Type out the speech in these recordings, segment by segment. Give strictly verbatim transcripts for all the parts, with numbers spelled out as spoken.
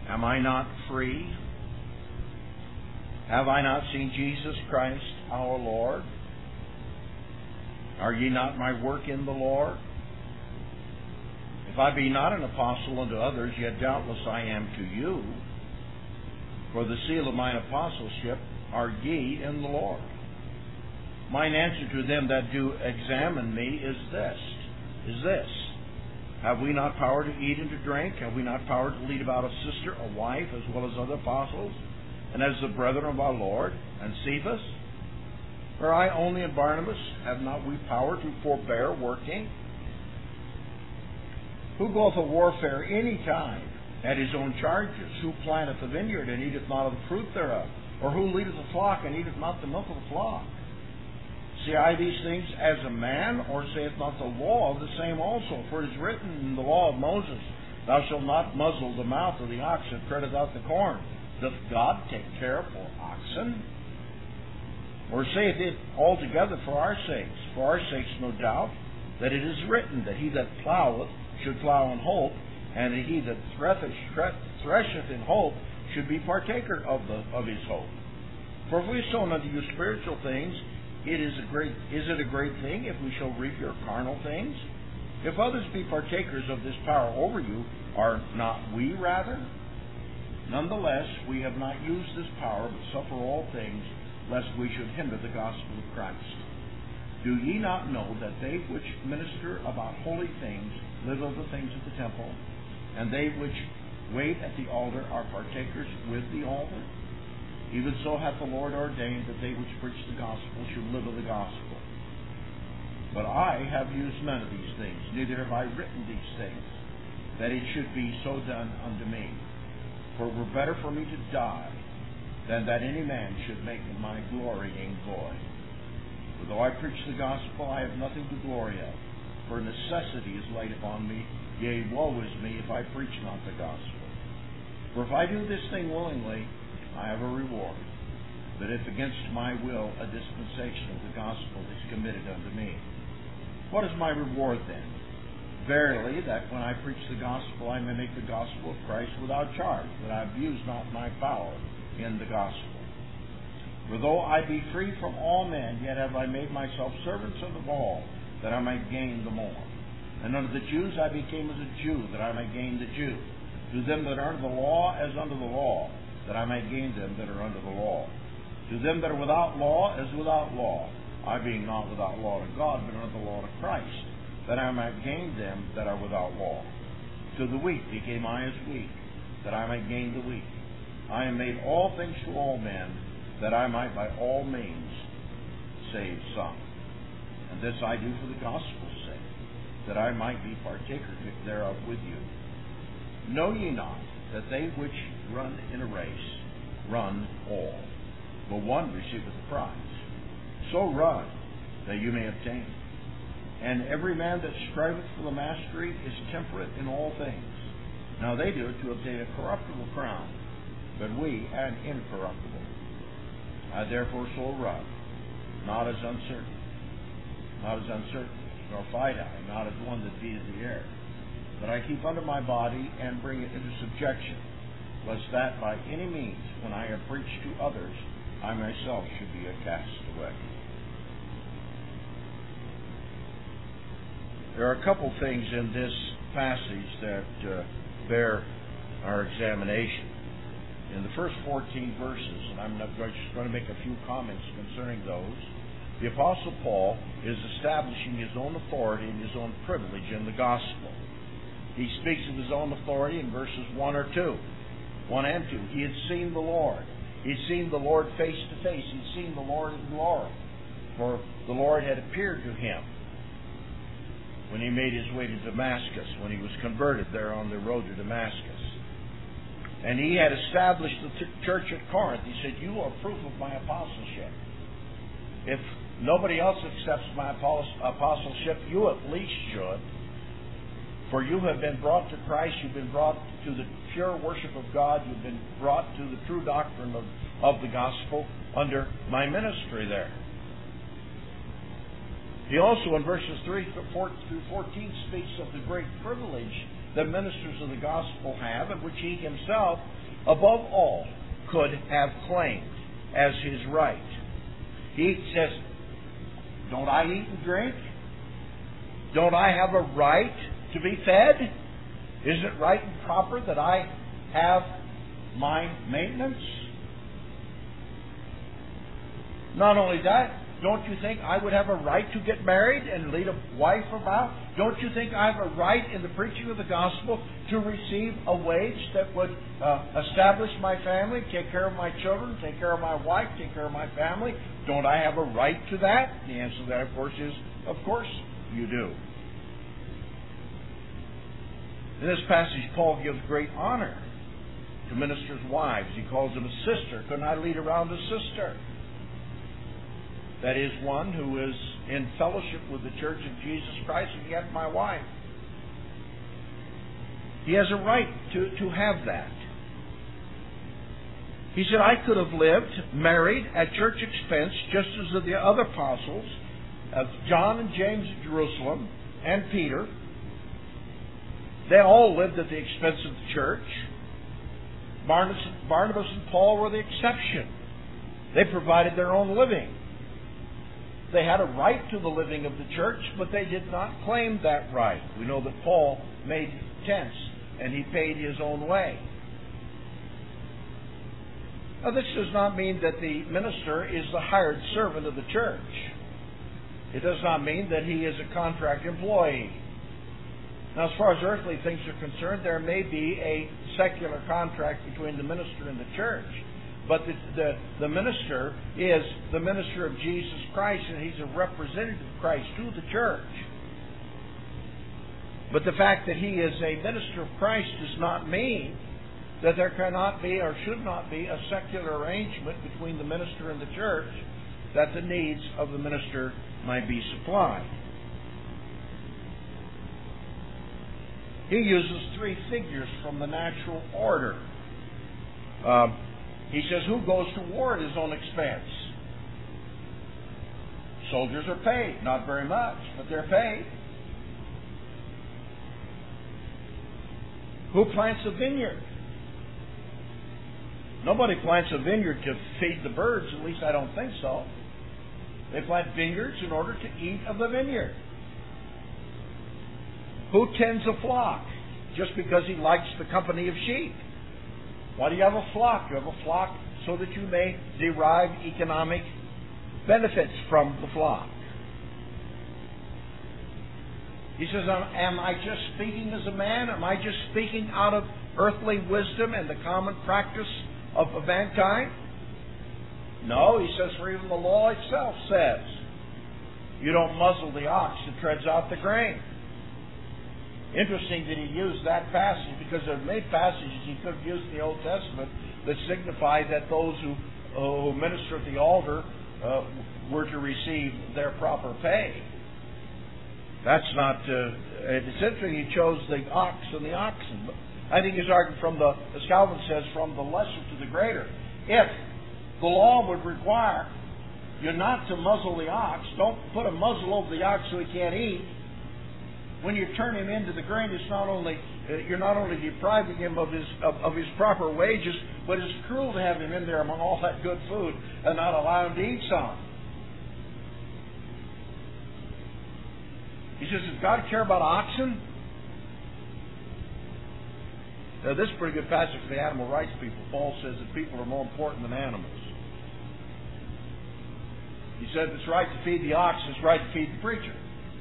Am I not free? Have I not seen Jesus Christ our Lord? Are ye not my work in the Lord? If I be not an apostle unto others, yet doubtless I am to you. For the seal of mine apostleship are ye in the Lord. Mine answer to them that do examine me is this, is this. Have we not power to eat and to drink? Have we not power to lead about a sister, a wife, as well as other apostles, and as the brethren of our Lord, and Cephas? Or I only and Barnabas, have not we power to forbear working? Who goeth a warfare any time at his own charges? Who planteth a vineyard and eateth not of the fruit thereof? Or who leadeth a flock and eateth not the milk of the flock? See I these things as a man, or saith not the law of the same also? For it is written in the law of Moses, Thou shalt not muzzle the mouth of the ox that treadeth out the corn. Doth God take care for oxen? Or saith it altogether for our sakes? For our sakes, no doubt, that it is written, that he that ploweth should plow in hope, and that he that thresheth in hope should be partaker of the of his hope. For if we have sown unto you spiritual things, it is a great is it a great thing if we shall reap your carnal things? If others be partakers of this power over you, are not we rather? Nonetheless, we have not used this power, but suffer all things, lest we should hinder the gospel of Christ. Do ye not know that they which minister about holy things live of the things of the temple, and they which wait at the altar are partakers with the altar? Even so hath the Lord ordained that they which preach the gospel should live of the gospel. But I have used none of these things, neither have I written these things, that it should be so done unto me. For it were better for me to die, than that any man should make my glorying void. For though I preach the gospel, I have nothing to glory of, for necessity is laid upon me, yea, woe is me if I preach not the gospel. For if I do this thing willingly, I have a reward. But if against my will a dispensation of the gospel is committed unto me, what is my reward then? Verily, that when I preach the gospel, I may make the gospel of Christ without charge, that I abuse not my power in the gospel. For though I be free from all men, yet have I made myself servants of all, that I might gain the more. And unto the Jews I became as a Jew, that I might gain the Jew. To them that are under the law, as under the law, that I might gain them that are under the law. To them that are without law, as without law, I being not without law to God, but under the law to Christ, that I might gain them that are without law. To the weak became I as weak, that I might gain the weak. I am made all things to all men, that I might by all means save some. And this I do for the gospel's sake, that I might be partaker thereof with you. Know ye not that they which run in a race run all, but one receiveth the prize? So run, that you may obtain. And every man that striveth for the mastery is temperate in all things. Now they do it to obtain a corruptible crown, but we an incorruptible. I therefore so run, not as uncertain, not as uncertain, nor fight I, not as one that beateth the air. But I keep under my body and bring it into subjection, lest that by any means, when I have preached to others, I myself should be a castaway. There are a couple things in this passage that uh, bear our examination. In the first fourteen verses, and I'm not just going to make a few comments concerning those, the Apostle Paul is establishing his own authority and his own privilege in the gospel. He speaks of his own authority in verses one or two. one and two. He had seen the Lord. He had seen the Lord face to face. He had seen the Lord in glory. For the Lord had appeared to him when he made his way to Damascus, when he was converted there on the road to Damascus. And he had established the t- church at Corinth. He said, you are proof of my apostleship. If nobody else accepts my apostleship, you at least should. For you have been brought to Christ, you've been brought to the pure worship of God, you've been brought to the true doctrine of, of the gospel under my ministry there. He also, in verses three through fourteen, speaks of the great privilege that ministers of the gospel have, and which he himself, above all, could have claimed as his right. He says, don't I eat and drink? Don't I have a right to be fed? Isn't it right and proper that I have my maintenance? Not only that, don't you think I would have a right to get married and lead a wife about? Don't you think I have a right in the preaching of the gospel to receive a wage that would uh, establish my family, take care of my children, take care of my wife, take care of my family? Don't I have a right to that? The answer to that, of course, is, of course you do. In this passage, Paul gives great honor to ministers' wives. He calls them a sister. Couldn't I lead around a sister? That is, one who is in fellowship with the Church of Jesus Christ, and yet my wife. He has a right to, to have that. He said, I could have lived married at church expense, just as the other apostles, of John and James at Jerusalem, and Peter. They all lived at the expense of the church. Barnabas, Barnabas and Paul were the exception. They provided their own living. They had a right to the living of the church, but they did not claim that right. We know that Paul made tents, and he paid his own way. Now, this does not mean that the minister is the hired servant of the church. It does not mean that he is a contract employee. Now, as far as earthly things are concerned, there may be a secular contract between the minister and the church. But the, the, the minister is the minister of Jesus Christ, and he's a representative of Christ to the church. But the fact that he is a minister of Christ does not mean that there cannot be or should not be a secular arrangement between the minister and the church, that the needs of the minister might be supplied. He uses three figures from the natural order. Uh, he says, who goes to war at his own expense? Soldiers are paid. Not very much, but they're paid. Who plants a vineyard? Nobody plants a vineyard to feed the birds, at least I don't think so. They plant vineyards in order to eat of the vineyard. Who tends a flock? Just because he likes the company of sheep. Why do you have a flock? You have a flock so that you may derive economic benefits from the flock. He says, am I just speaking as a man? Am I just speaking out of earthly wisdom and the common practice of mankind? No, he says, for even the law itself says, you don't muzzle the ox that treads out the grain. Interesting that he used that passage, because there are many passages he could have used in the Old Testament that signify that those who, who minister at the altar uh, were to receive their proper pay. That's not, uh, it's interesting he chose the ox and the oxen. But I think he's arguing from the, as Calvin says, from the lesser to the greater. If the law would require you not to muzzle the ox, don't put a muzzle over the ox so he can't eat. When you turn him into the grain, it's not only uh, you're not only depriving him of his of, of his proper wages, but it's cruel to have him in there among all that good food and not allow him to eat some. He says, does God care about oxen? Now, this is a pretty good passage for the animal rights people. Paul says that people are more important than animals. He said it's right to feed the ox, it's right to feed the preacher.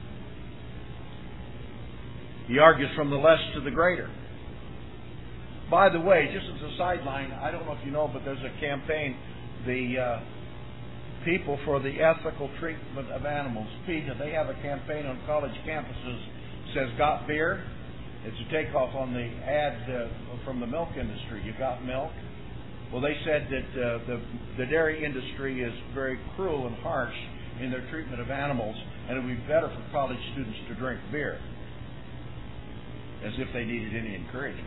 He argues from the less to the greater. By the way, just as a sideline, I don't know if you know, but there's a campaign, the uh, People for the Ethical Treatment of Animals, PETA, they have a campaign on college campuses that says, got beer? It's a takeoff on the ad uh, from the milk industry. You got milk? Well, they said that uh, the, the dairy industry is very cruel and harsh in their treatment of animals, and it would be better for college students to drink beer. As if they needed any encouragement.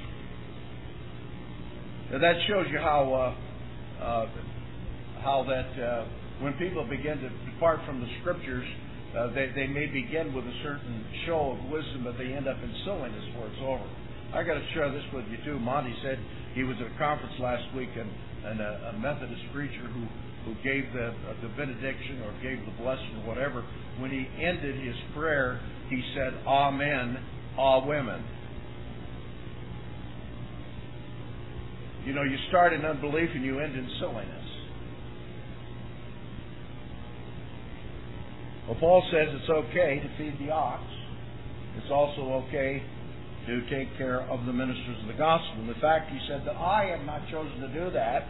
Now that shows you how uh, uh, how that uh, when people begin to depart from the Scriptures, uh, they, they may begin with a certain show of wisdom, but they end up in silliness before it's over. I got to share this with you too. Monty said he was at a conference last week, and, and a, a Methodist preacher who, who gave the, uh, the benediction or gave the blessing or whatever, when he ended his prayer, he said, "Amen, ah women." You know, you start in unbelief and you end in silliness. Well, Paul says it's okay to feed the ox. It's also okay to take care of the ministers of the gospel. And the fact he said that I have not chosen to do that,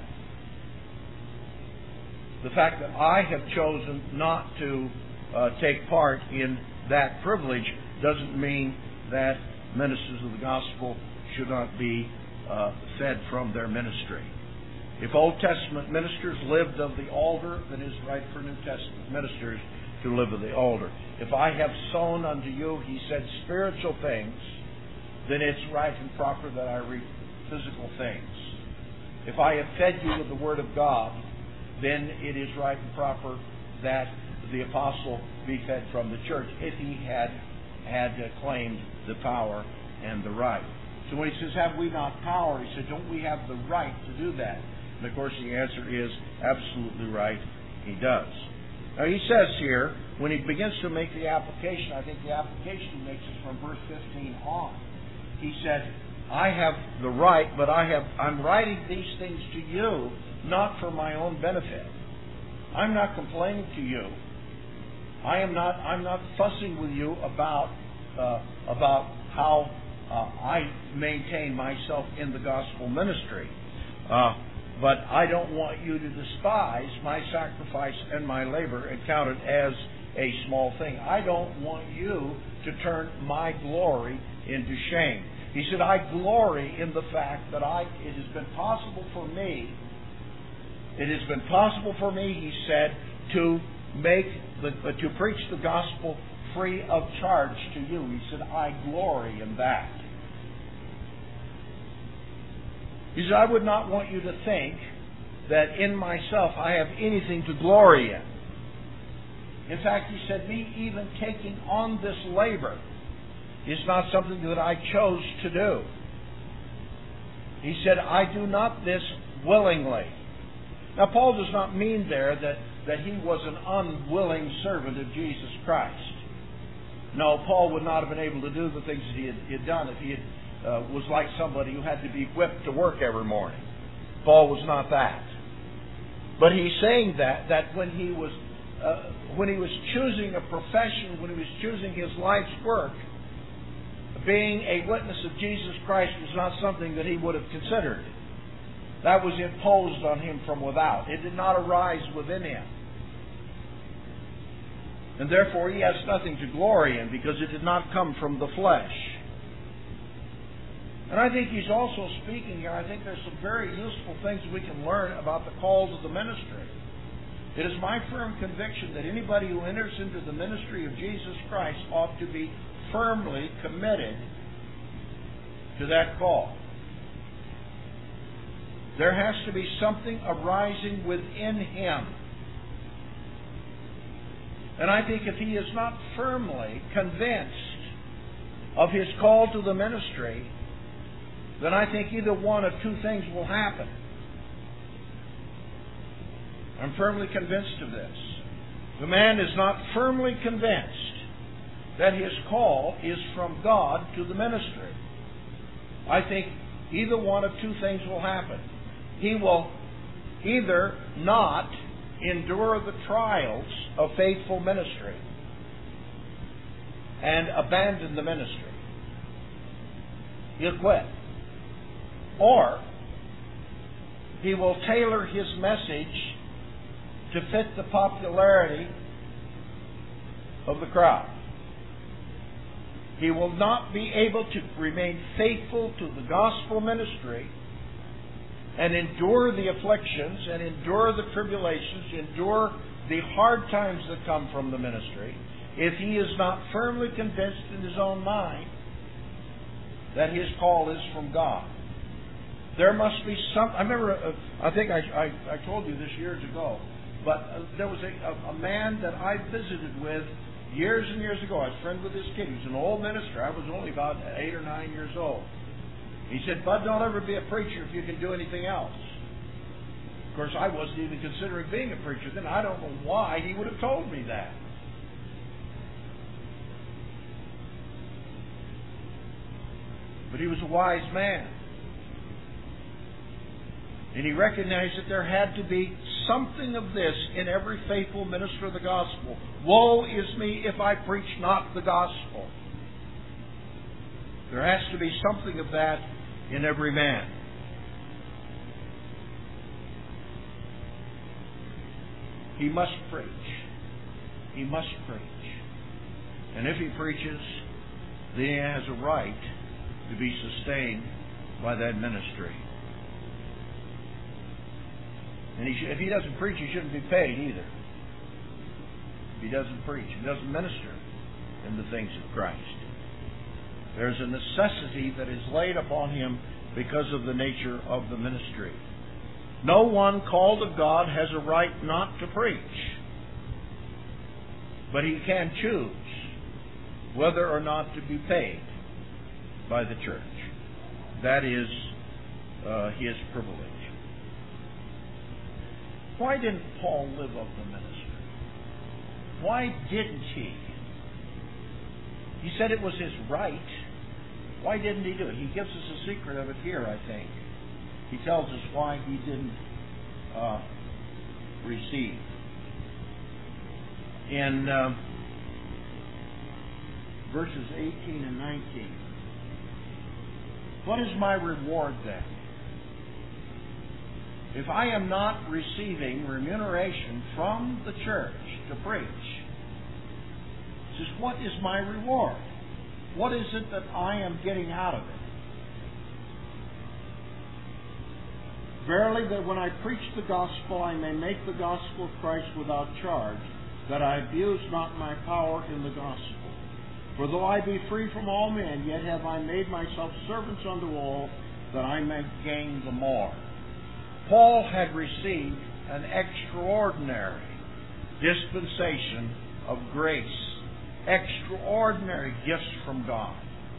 the fact that I have chosen not to uh, take part in that privilege doesn't mean that ministers of the gospel should not be uh, fed from their ministry. If Old Testament ministers lived of the altar, then it is right for New Testament ministers to live of the altar. If I have sown unto you, he said, spiritual things, then it's right and proper that I reap physical things. If I have fed you with the Word of God, then it is right and proper that the apostle be fed from the church, if he had had uh, claimed the power and the right. So when he says, have we not power? He said, don't we have the right to do that? And of course the answer is absolutely right, he does. Now he says here, when he begins to make the application, I think the application he makes is from verse fifteen on. He said, I have the right, but I have, I'm writing these things to you, not for my own benefit. I'm not complaining to you. I am not, I'm not fussing with you about, uh, about how uh, I maintain myself in the gospel ministry. Uh, but I don't want you to despise my sacrifice and my labor and count it as a small thing. I don't want you to turn my glory into shame. He said, I glory in the fact that I, it has been possible for me, it has been possible for me, he said, to make the, uh, to preach the gospel free of charge to you. He said, I glory in that. He said, I would not want you to think that in myself I have anything to glory in. In fact, he said, me even taking on this labor is not something that I chose to do. He said, I do not this willingly. Now, Paul does not mean there that, that he was an unwilling servant of Jesus Christ. No, Paul would not have been able to do the things that he had, he had done if he had, uh, was like somebody who had to be whipped to work every morning. Paul was not that. But he's saying that, that when he was uh, when he was choosing a profession, when he was choosing his life's work, being a witness of Jesus Christ was not something that he would have considered. That was imposed on him from without. It did not arise within him. And therefore he has nothing to glory in because it did not come from the flesh. And I think he's also speaking here, I think there's some very useful things we can learn about the calls of the ministry. It is my firm conviction that anybody who enters into the ministry of Jesus Christ ought to be firmly committed to that call. There has to be something arising within him. And I think if he is not firmly convinced of his call to the ministry, then I think either one of two things will happen. I'm firmly convinced of this. The man is not firmly convinced that his call is from God to the ministry. I think either one of two things will happen. He will either not endure the trials of faithful ministry and abandon the ministry. He'll quit. Or he will tailor his message to fit the popularity of the crowd. He will not be able to remain faithful to the gospel ministry and endure the afflictions and endure the tribulations, endure the hard times that come from the ministry, if he is not firmly convinced in his own mind that his call is from God. There must be some. I remember, uh, I think I, I, I told you this years ago, but uh, there was a, a, a man that I visited with Years and years ago, I was a friend with this kid. He was an old minister. I was only about eight or nine years old. He said, Bud, don't ever be a preacher if you can do anything else. Of course, I wasn't even considering being a preacher then. I don't know why he would have told me that. But he was a wise man. And he recognized that there had to be something of this in every faithful minister of the gospel. Woe is me if I preach not the gospel. There has to be something of that in every man. He must preach. He must preach. And if he preaches, then he has a right to be sustained by that ministry. And he sh- if he doesn't preach, he shouldn't be paid either. If he doesn't preach, he doesn't minister in the things of Christ. There's a necessity that is laid upon him because of the nature of the ministry. No one called of God has a right not to preach. But he can choose whether or not to be paid by the church. That is uh, his privilege. Why didn't Paul live of the ministry? Why didn't he? He said it was his right. Why didn't he do it? He gives us a secret of it here, I think. He tells us why he didn't uh, receive. In uh, verses eighteen and nineteen. What is my reward then? If I am not receiving remuneration from the church to preach, he says, what is my reward? What is it that I am getting out of it? Verily, that when I preach the gospel, I may make the gospel of Christ without charge, that I abuse not my power in the gospel. For though I be free from all men, yet have I made myself servants unto all, that I may gain the more. Paul had received an extraordinary dispensation of grace, extraordinary gifts from God.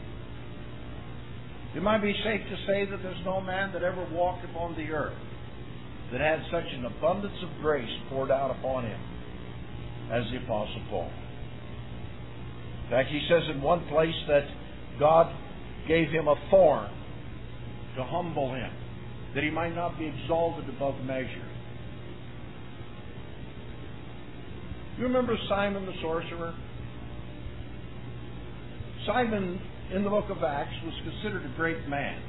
It might be safe to say that there's no man that ever walked upon the earth that had such an abundance of grace poured out upon him as the Apostle Paul. In fact, he says in one place that God gave him a thorn to humble him, that he might not be exalted above measure. You remember Simon the sorcerer? Simon, in the book of Acts, was considered a great man.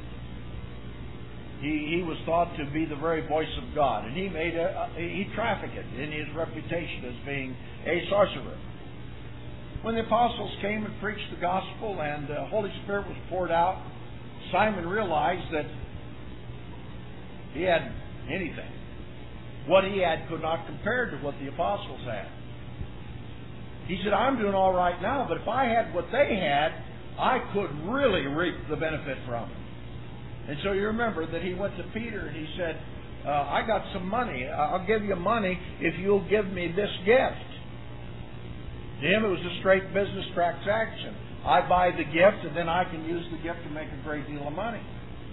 He, he was thought to be the very voice of God, and he made a, he trafficked in his reputation as being a sorcerer. When the apostles came and preached the gospel and the Holy Spirit was poured out, Simon realized that he had anything. What he had could not compare to what the apostles had. He said, I'm doing all right now, but if I had what they had, I could really reap the benefit from it. And so you remember that he went to Peter and he said, uh, I got some money. I'll give you money if you'll give me this gift. To him it was a straight business transaction. I buy the gift and then I can use the gift to make a great deal of money.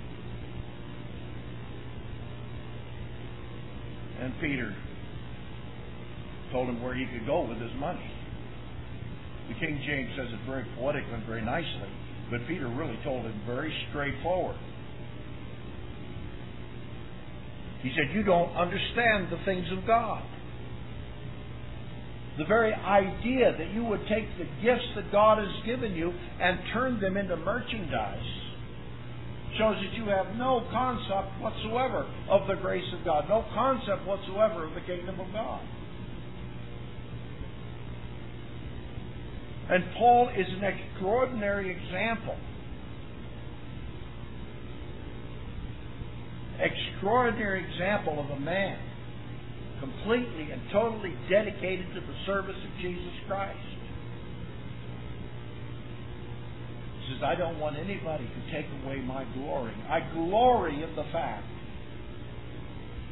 And Peter told him where he could go with his money. The King James says it very poetically and very nicely, but Peter really told him very straightforward. He said, you don't understand the things of God. The very idea that you would take the gifts that God has given you and turn them into merchandise shows that you have no concept whatsoever of the grace of God, no concept whatsoever of the kingdom of God. And Paul is an extraordinary example. Extraordinary example of a man completely and totally dedicated to the service of Jesus Christ. He says, I don't want anybody to take away my glory. I glory in the fact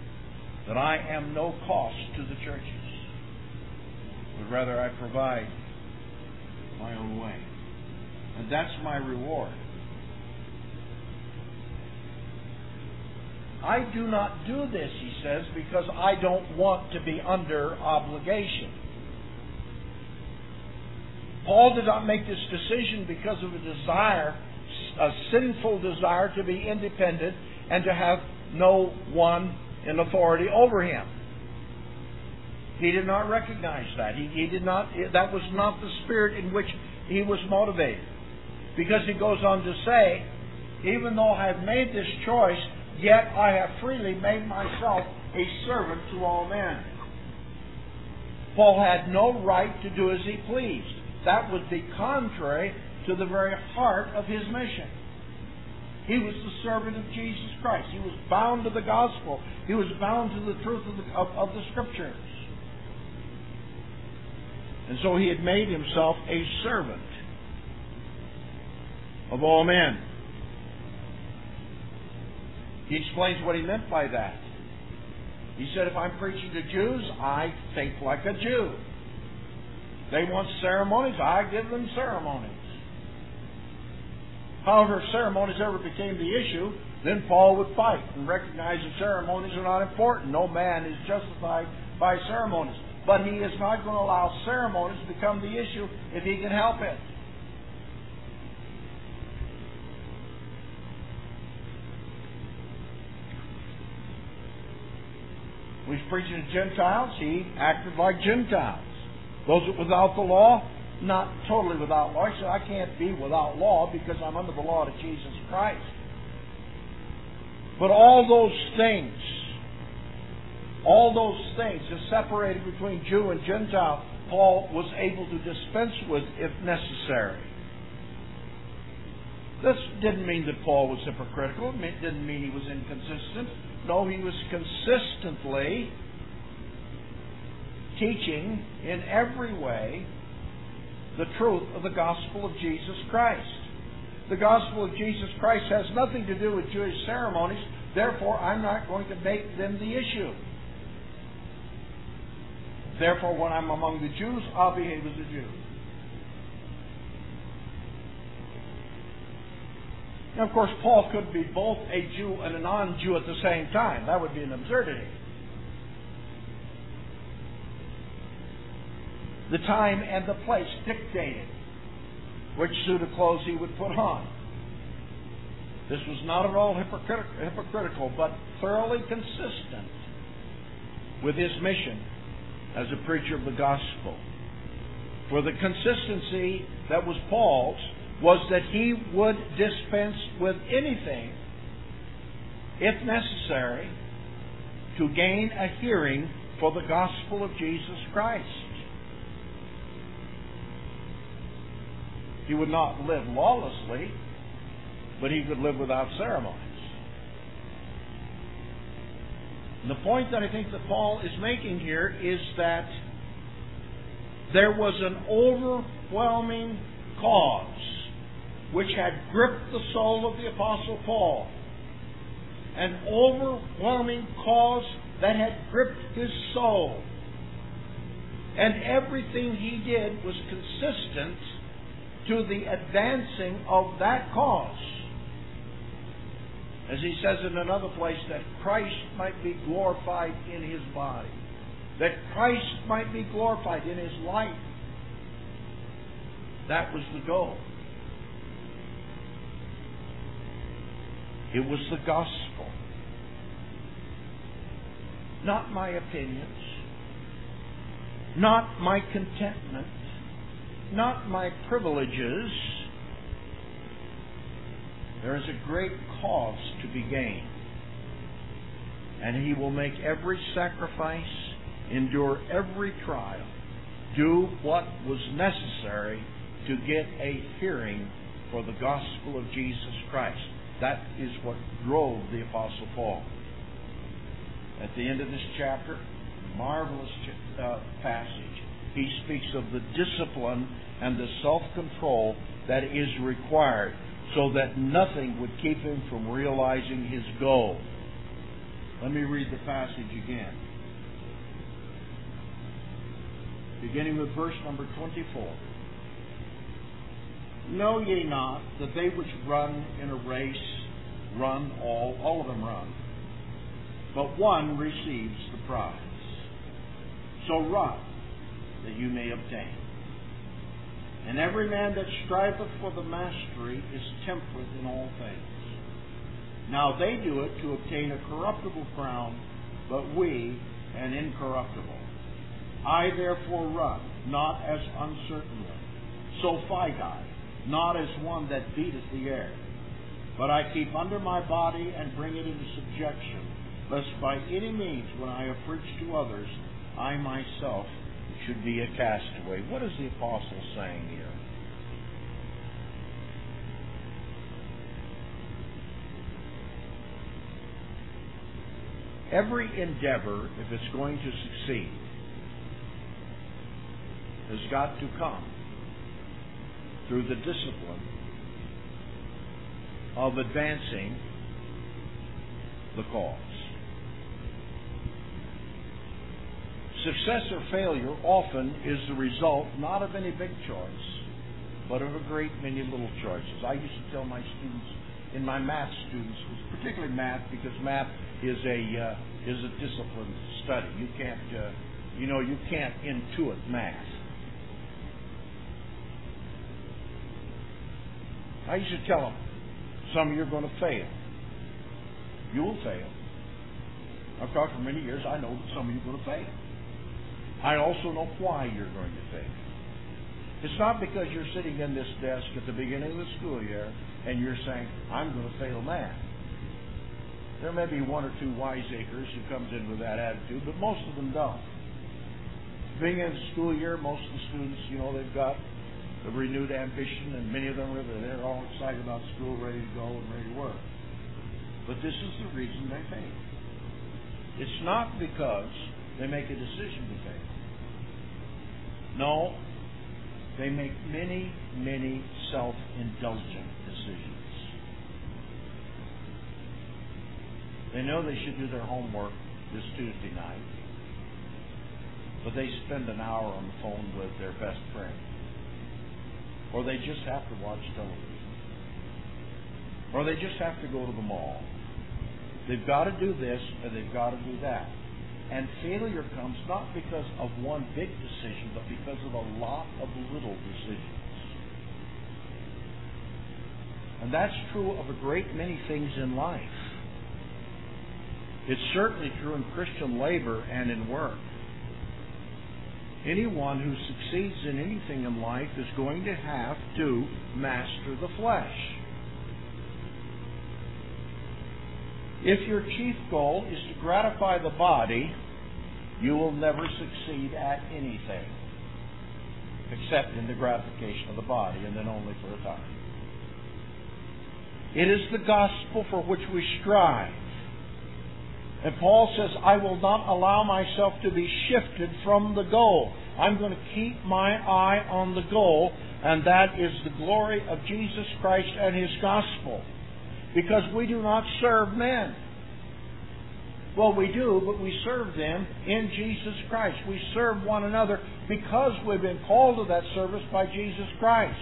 that I am no cost to the churches, but rather I provide my own way. And that's my reward. I do not do this, he says, because I don't want to be under obligation. Paul did not make this decision because of a desire, a sinful desire to be independent and to have no one in authority over him. He did not recognize that. He, he did not. That was not the spirit in which he was motivated. Because he goes on to say, even though I have made this choice, yet I have freely made myself a servant to all men. Paul had no right to do as he pleased. That would be contrary to the very heart of his mission. He was the servant of Jesus Christ. He was bound to the gospel. He was bound to the truth of the, of, of the Scriptures. And so he had made himself a servant of all men. He explains what he meant by that. He said, if I'm preaching to Jews, I think like a Jew. They want ceremonies, I give them ceremonies. However, if ceremonies ever became the issue, then Paul would fight and recognize that ceremonies are not important. No man is justified by ceremonies. But he is not going to allow ceremonies to become the issue if he can help it. When he's preaching to Gentiles, he acted like Gentiles. Those without the law, not totally without law. He said, I can't be without law because I'm under the law of Jesus Christ. But all those things, all those things that separated between Jew and Gentile, Paul was able to dispense with if necessary. This didn't mean that Paul was hypocritical. It didn't mean he was inconsistent. No, he was consistently teaching in every way the truth of the gospel of Jesus Christ. The gospel of Jesus Christ has nothing to do with Jewish ceremonies. Therefore, I'm not going to make them the issue. Therefore, when I'm among the Jews, I'll behave as a Jew. Now, of course, Paul could be both a Jew and a non-Jew at the same time. That would be an absurdity. The time and the place dictated which suit of clothes he would put on. This was not at all hypocrit- hypocritical, but thoroughly consistent with his mission as a preacher of the gospel. For the consistency that was Paul's was that he would dispense with anything, if necessary, to gain a hearing for the gospel of Jesus Christ. He would not live lawlessly, but he could live without ceremonies. And the point that I think that Paul is making here is that there was an overwhelming cause which had gripped the soul of the Apostle Paul. An overwhelming cause that had gripped his soul. And everything he did was consistent to the advancing of that cause. As he says in another place, that Christ might be glorified in his body. That Christ might be glorified in his life. That was the goal. It was the gospel. Not my opinions. Not my contentment. Not my privileges. There is a great cause to be gained. And he will make every sacrifice, endure every trial, do what was necessary to get a hearing for the gospel of Jesus Christ. That is what drove the Apostle Paul. At the end of this chapter, marvelous uh, passage, he speaks of the discipline and the self-control that is required so that nothing would keep him from realizing his goal. Let me read the passage again. Beginning with verse number twenty-four. Know ye not that they which run in a race run all, all of them run, but one receives the prize. So run, that you may obtain. And every man that striveth for the mastery is temperate in all things. Now they do it to obtain a corruptible crown, but we an incorruptible. I therefore run, not as uncertainly, so fight I, not as one that beateth the air. But I keep under my body and bring it into subjection, lest by any means, when I have preached to others, I myself should be a castaway. What is the apostle saying here? Every endeavor, if it's going to succeed, has got to come through the discipline of advancing the cause. Success or failure often is the result not of any big choice, but of a great many little choices. I used to tell my students, in my math students, particularly math, because math is a uh, is a disciplined study. You can't, uh, you know, you can't intuit math. I used to tell them, some of you are going to fail. You will fail. I've taught for many years. I know that some of you are going to fail. I also know why you're going to fail. It's not because you're sitting in this desk at the beginning of the school year and you're saying, I'm going to fail math. There may be one or two wiseacres who comes in with that attitude, but most of them don't. Being in the school year, most of the students, you know, they've got a renewed ambition, and many of them are they're all excited about school, ready to go and ready to work. But this is the reason they fail. It's not because they make a decision to fail. No, they make many, many self-indulgent decisions. They know they should do their homework this Tuesday night, but they spend an hour on the phone with their best friend. Or they just have to watch television. Or they just have to go to the mall. They've got to do this and they've got to do that. And failure comes not because of one big decision, but because of a lot of little decisions. And that's true of a great many things in life. It's certainly true in Christian labor and in work. Anyone who succeeds in anything in life is going to have to master the flesh. If your chief goal is to gratify the body, you will never succeed at anything except in the gratification of the body, and then only for a time. It is the gospel for which we strive. And Paul says, I will not allow myself to be shifted from the goal. I'm going to keep my eye on the goal, and that is the glory of Jesus Christ and His gospel. Because we do not serve men. Well, we do, but we serve them in Jesus Christ. We serve one another because we've been called to that service by Jesus Christ.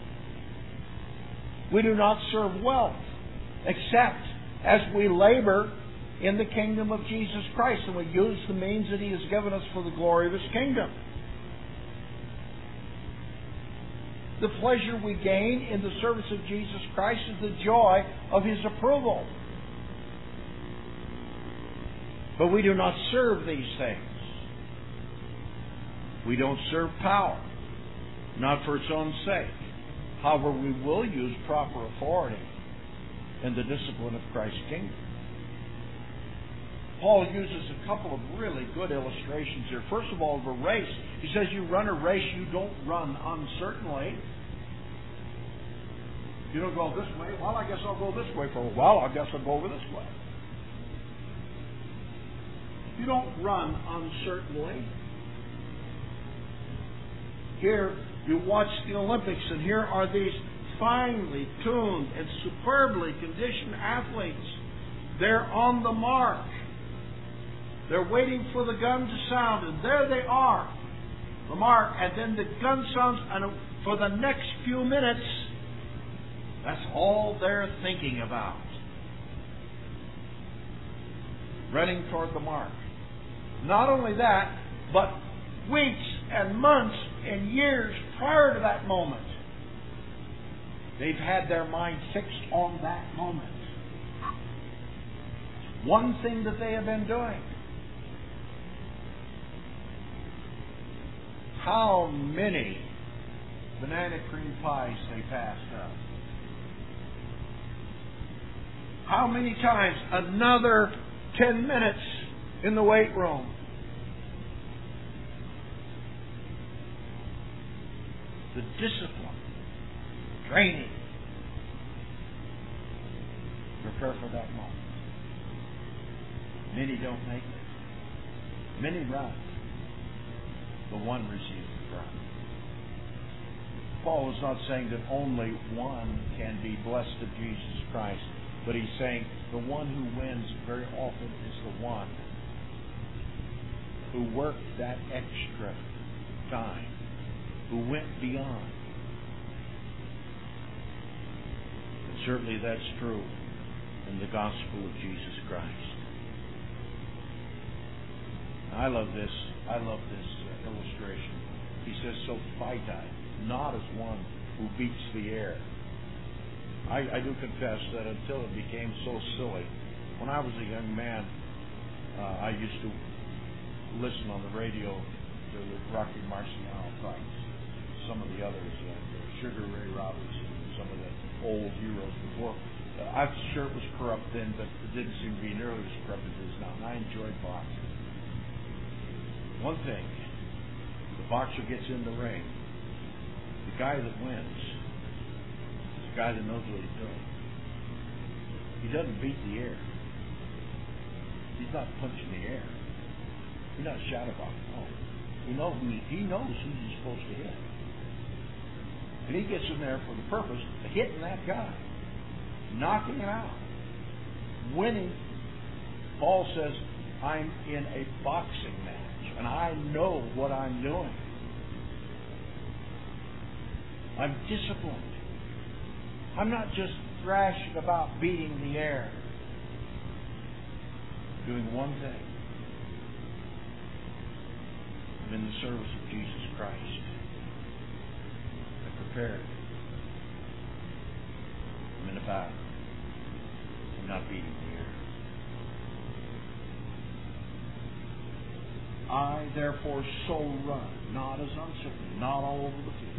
We do not serve wealth, except as we labor in the kingdom of Jesus Christ, and we use the means that He has given us for the glory of His kingdom. The pleasure we gain in the service of Jesus Christ is the joy of His approval. But we do not serve these things. We don't serve power, not for its own sake. However, we will use proper authority in the discipline of Christ's kingdom. Paul uses a couple of really good illustrations here. First of all, of a race. He says you run a race, you don't run uncertainly. You don't go this way. Well, I guess I'll go this way for a while. I guess I'll go over this way. You don't run uncertainly. Here, you watch the Olympics, and here are these finely tuned and superbly conditioned athletes. They're on the mark. They're waiting for the gun to sound, and there they are, the mark. And then the gun sounds, and for the next few minutes, That's all they're thinking about. Running toward the mark. Not only that, but weeks and months and years prior to that moment, they've had their mind fixed on that moment. One thing that they have been doing. How many banana cream pies they passed up? How many times another ten minutes in the weight room? The discipline, training, prepare for that moment. Many don't make it. Many run. The one receives the prize. Paul is not saying that only one can be blessed of Jesus Christ, but he's saying the one who wins very often is the one who worked that extra time, who went beyond. And certainly that's true in the gospel of Jesus Christ. I love this. I love this uh, illustration. He says, so fight I, not as one who beats the air. I, I do confess that until it became so silly, when I was a young man, uh, I used to listen on the radio to the Rocky Marciano fights, some of the others, uh, Sugar Ray Roberts, and some of the old heroes before. Uh, I'm sure it was corrupt then, but it didn't seem to be nearly as corrupt as it is now. And I enjoyed boxing. One thing, the boxer gets in the ring, the guy that wins is the guy that knows what he's doing. He doesn't beat the air. He's not punching the air. He's not shouting about it. No. He knows who he, he knows who he's supposed to hit. And he gets in there for the purpose of hitting that guy, knocking him out, winning. Paul says, I'm in a boxing match. And I know what I'm doing. I'm disciplined. I'm not just thrashing about beating the air. I'm doing one thing. I'm in the service of Jesus Christ. I'm prepared. I'm in a battle. I'm not beating the air. I, therefore, so run, not as uncertain, not all over the field.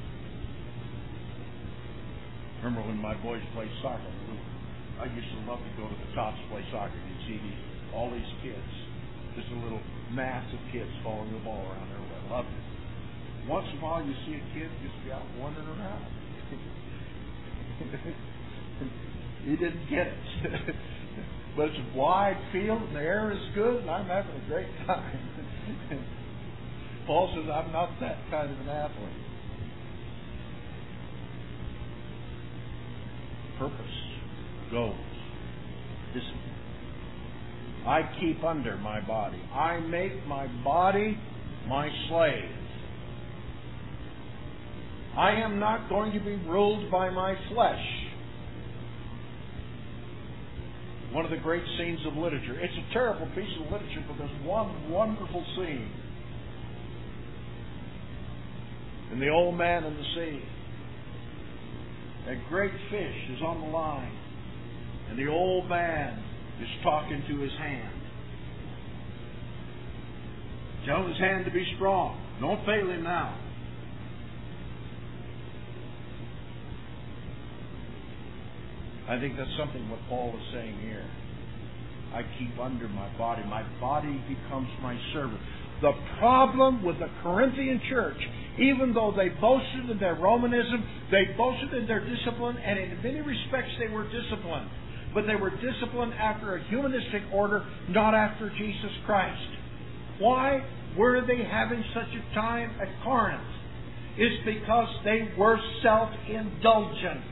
Remember when my boys played soccer? I used to love to go to the tops to play soccer. You'd see these, all these kids, just a little mass of kids following the ball around there. I loved it. Once in a while, you see a kid just be out wandering around. He didn't get it. But it's a wide field and the air is good and I'm having a great time. Paul says, I'm not that kind of an athlete. Purpose, goals, discipline. I keep under my body. I make my body my slave. I am not going to be ruled by my flesh. One of the great scenes of literature. It's a terrible piece of literature, but there's one wonderful scene. In The Old Man and the Sea. A great fish is on the line, and the old man is talking to his hand. Tell his hand to be strong. Don't fail him now. I think that's something what Paul is saying here. I keep under my body. My body becomes my servant. The problem with the Corinthian church, even though they boasted in their Romanism, they boasted in their discipline, and in many respects they were disciplined. But they were disciplined after a humanistic order, not after Jesus Christ. Why were they having such a time at Corinth? It's because they were self-indulgent.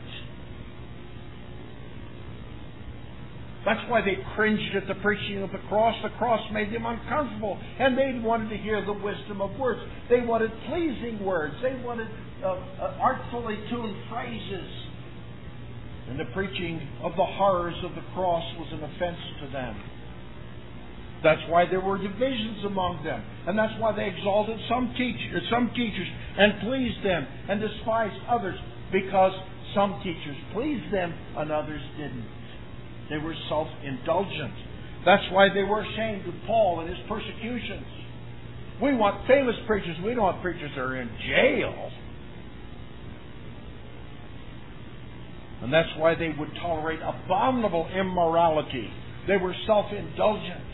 That's why they cringed at the preaching of the cross. The cross made them uncomfortable. And they wanted to hear the wisdom of words. They wanted pleasing words. They wanted uh, uh, artfully tuned phrases. And the preaching of the horrors of the cross was an offense to them. That's why there were divisions among them. And that's why they exalted some teachers, some teachers and pleased them and despised others, because some teachers pleased them and others didn't. They were self-indulgent. That's why they were ashamed of Paul and his persecutions. We want famous preachers. We don't want preachers that are in jail. And that's why they would tolerate abominable immorality. They were self-indulgent.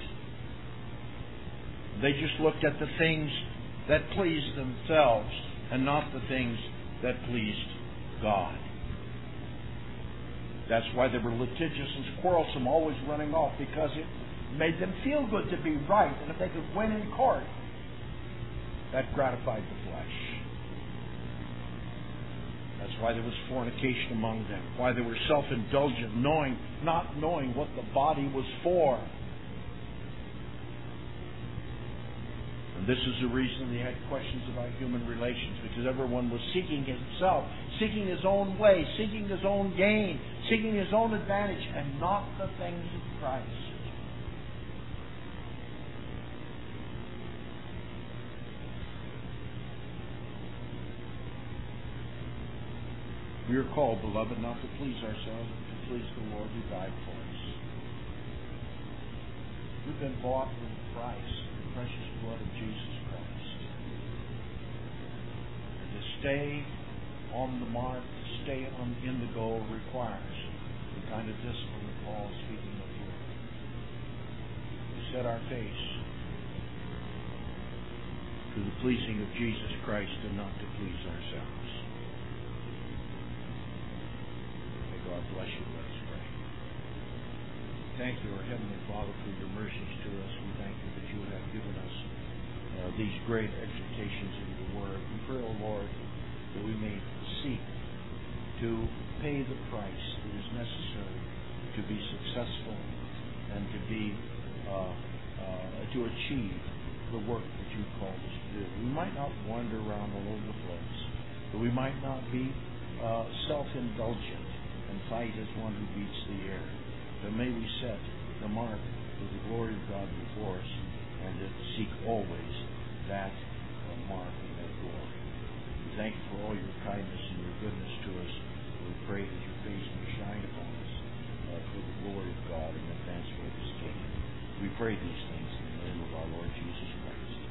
They just looked at the things that pleased themselves and not the things that pleased God. That's why they were litigious and quarrelsome, always running off, because it made them feel good to be right. And if they could win in court, that gratified the flesh. That's why there was fornication among them. Why they were self-indulgent, knowing, not knowing what the body was for. And this is the reason they had questions about human relations, because everyone was seeking himself, seeking his own way, seeking his own gain, seeking his own advantage, and not the things of Christ. We are called, beloved, not to please ourselves, but to please the Lord who died for us. We've been bought with a price, the precious blood of Jesus Christ. And to stay on the mark, to stay on, in the goal, requires the kind of discipline that Paul is speaking of here. We set our face to the pleasing of Jesus Christ and not to please ourselves. God bless you. Let us pray. Thank you, our Heavenly Father, for your mercies to us. We thank you that you have given us uh, these great exhortations in your word. We pray, O Lord, that we may seek to pay the price that is necessary to be successful and to be uh, uh, to achieve the work that you called us to do. We might not wander around all over the place, but we might not be uh, self-indulgent and fight as one who beats the air. But may we set the mark of the glory of God before us, and to seek always that uh, mark and that glory. We thank you for all your kindness and your goodness to us. We pray that your face may shine upon us uh, for the glory of God and advancement of his kingdom. We pray these things in the name of our Lord Jesus Christ.